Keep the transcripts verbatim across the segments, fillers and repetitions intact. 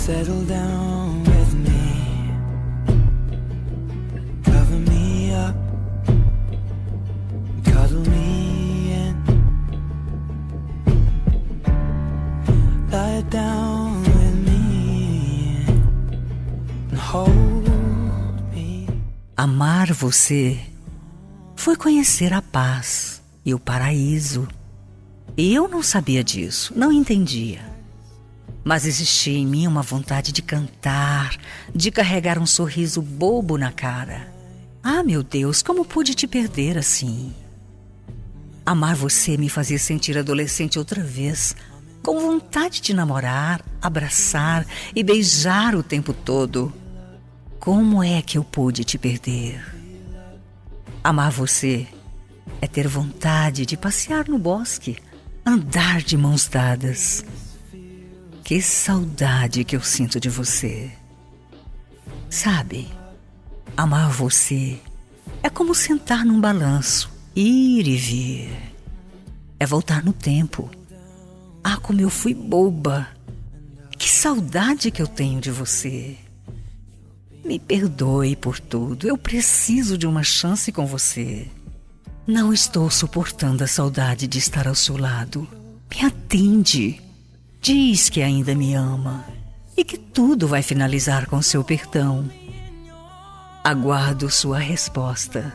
settle down with me, cover me up, cuddle me in, lie down with me and hold me. Amar você foi conhecer a paz e o paraíso. E eu não sabia disso, não entendia. Mas existia em mim uma vontade de cantar, de carregar um sorriso bobo na cara. Ah, meu Deus, como pude te perder assim? Amar você me fazia sentir adolescente outra vez, com vontade de namorar, abraçar e beijar o tempo todo. Como é que eu pude te perder? Amar você é ter vontade de passear no bosque, andar de mãos dadas. Que saudade que eu sinto de você. Sabe, amar você é como sentar num balanço, ir e vir. É voltar no tempo. Ah, como eu fui boba. Que saudade que eu tenho de você. Me perdoe por tudo. Eu preciso de uma chance com você. Não estou suportando a saudade de estar ao seu lado. Me atende. Diz que ainda me ama e que tudo vai finalizar com seu perdão. Aguardo sua resposta.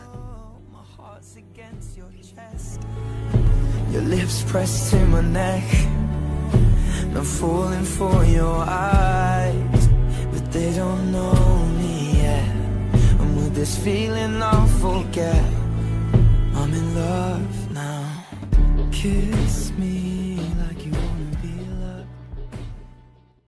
Your lips pressed to my neck, I'm falling for your eyes, but they don't know me yet. And with this feeling I'll forget I'm in love now. Kiss me